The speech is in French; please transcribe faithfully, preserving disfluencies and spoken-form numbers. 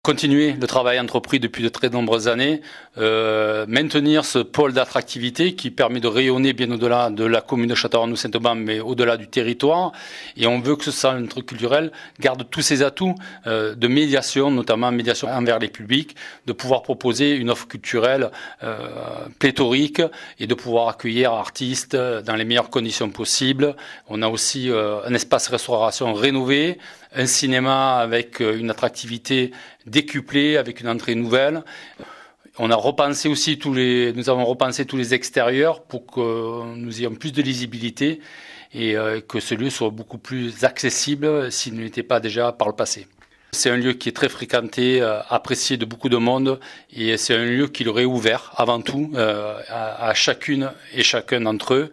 continuer le travail entrepris depuis de très nombreuses années, euh, maintenir ce pôle d'attractivité qui permet de rayonner bien au-delà de la commune de Châteauroux-Saint-Auban, mais au-delà du territoire. Et on veut que ce centre culturel garde tous ses atouts euh, de médiation, notamment médiation envers les publics, de pouvoir proposer une offre culturelle euh, pléthorique et de pouvoir accueillir artistes dans les meilleures conditions possibles. On a aussi euh, un espace restauration rénové, un cinéma avec une attractivité décuplée, avec une entrée nouvelle. On a repensé aussi tous les, nous avons repensé tous les extérieurs pour que nous ayons plus de lisibilité et que ce lieu soit beaucoup plus accessible s'il ne l'était pas déjà par le passé. C'est un lieu qui est très fréquenté, apprécié de beaucoup de monde et c'est un lieu qui leur est ouvert avant tout à chacune et chacun d'entre eux.